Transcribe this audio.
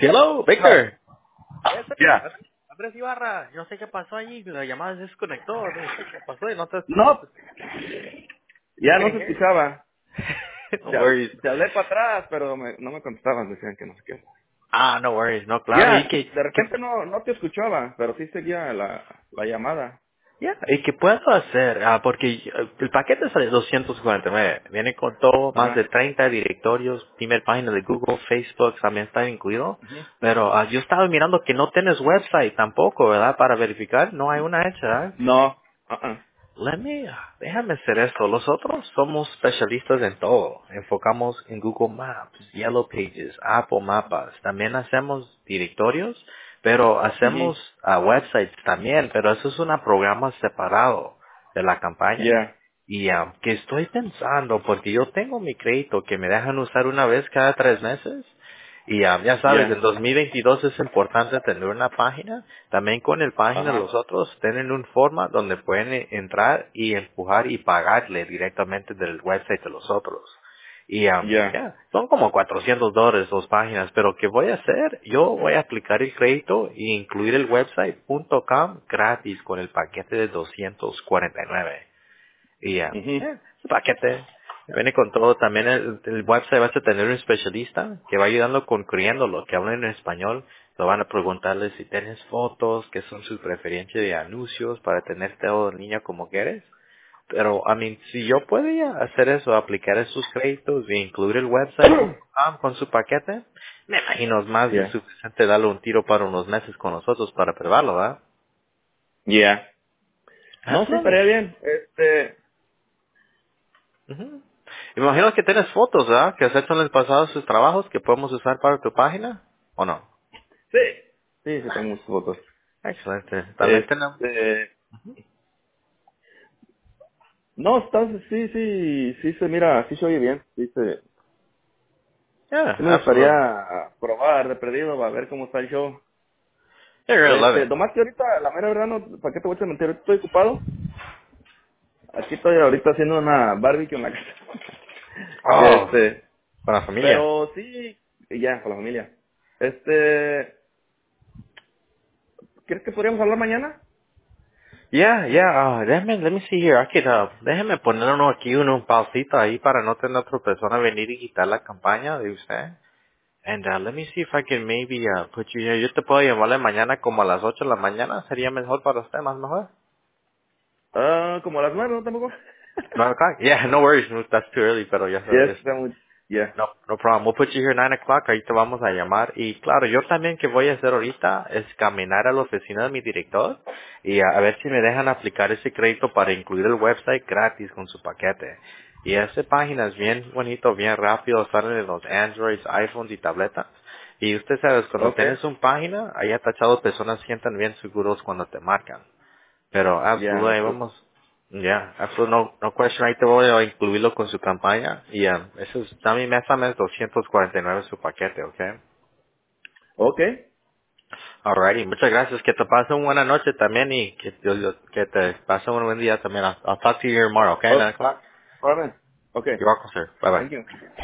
Hello, Victor. Ya. Andrés Ibarra, yo no sé qué pasó allí, la llamada se desconectó, no sé qué pasó y no te... No, I ya no couldn't se hear escuchaba. you. No worries. Te hablé para atrás, pero no me contestaban, decían que no sé qué. No worries, no, claro, Ya, de repente no te escuchaba, pero sí seguía la llamada. ¿y qué puedo hacer? Porque el paquete sale 249, viene con todo, más de Ajá. 30 directorios, primer página de Google, Facebook, también está incluido, Ujú. pero yo estaba mirando que no tienes website tampoco, ¿verdad? Para verificar, no hay una hecha, ¿verdad? No. Déjame hacer esto. Nosotros somos especialistas en todo. Enfocamos en Google Maps, Yellow Pages, Apple Mapas. También hacemos directorios, pero Ujú. hacemos websites también. Pero eso es un programa separado de la campaña. Ya. Y que estoy pensando, porque yo tengo mi crédito que me dejan usar una vez cada 3 meses. Y ya sabes, en Ya. 2022 es importante tener una página. También con el página Ajá. los otros tienen una forma donde pueden entrar y empujar y pagarle directamente del website de los otros. Y Ya. son como $400 dos páginas, pero ¿qué voy a hacer? Yo voy a aplicar el crédito e incluir el website.com gratis con el paquete de 249. Y Ujú. su paquete viene con todo. También el website vas a tener un especialista que va ayudando con criándolo, que hablan en español. Lo van a preguntarle si tienes fotos, qué son sus preferencias de anuncios para tener todo en línea como quieres. Pero, si yo podía hacer eso, aplicar esos créditos e incluir el website con su paquete, me imagino es más de Ya. suficiente darle un tiro para unos meses con nosotros para probarlo, ¿verdad? Ya. No, sí, estaría Absolutely. bien. Ujú. Imagino que tienes fotos, ¿verdad? Que has hecho en el pasado sus trabajos que podemos usar para tu página, ¿o no? Sí. Sí, tengo muchas fotos. Excelente. También tenemos... Este, no, sí se mira, sí se oye bien. Yeah, Sí me gustaría absolutely. probar de perdido, a ver cómo está el show. You're gonna love it. Nomás que ahorita, la mera verdad, no, ¿para qué te voy a mentir? Ahorita estoy ocupado. Aquí estoy ahorita haciendo una barbecue en la casa. Oh, Este, para la familia. pero sí, y ya, con la familia. Este, ¿Crees que podríamos hablar mañana? Déjame, let me see here. Déjeme poner uno aquí, un pausito ahí para no tener otra persona venir y quitar la campaña de usted. And let me see if I can maybe put you here. Yo te puedo llamarle mañana como a las 8 de la mañana. ¿Sería mejor para usted, más mejor? Como a las 9, ¿no? Tampoco. 9 o'clock? Yeah, no worries. That's too early, pero ya Ya sabes. está muy, ya. No problem. We'll put you here 9 o'clock. Ahí te vamos a llamar. Y claro, yo también que voy a hacer ahorita es caminar a la oficina de mi director y a ver si me dejan aplicar ese crédito para incluir el website gratis con su paquete. Y esa página es bien bonito, bien rápido, salen en los Androids, iPhones y tabletas. Y usted sabe, cuando Okay. tienes una página, ahí atachado personas sientan bien seguros cuando te marcan. Pero Ya, absolutamente ok. vamos, absolutamente no question, ahí te voy a incluirlo con su campaña y eso es, también mes a mes 249 su paquete, ¿ok? Ok. Alrighty, muchas gracias, que te pase una buena noche también y que te pase un buen día también. I'll talk to you tomorrow, okay? Oh, 9 o'clock? all right. Okay. You're welcome, sir. Bye bye. Thank you.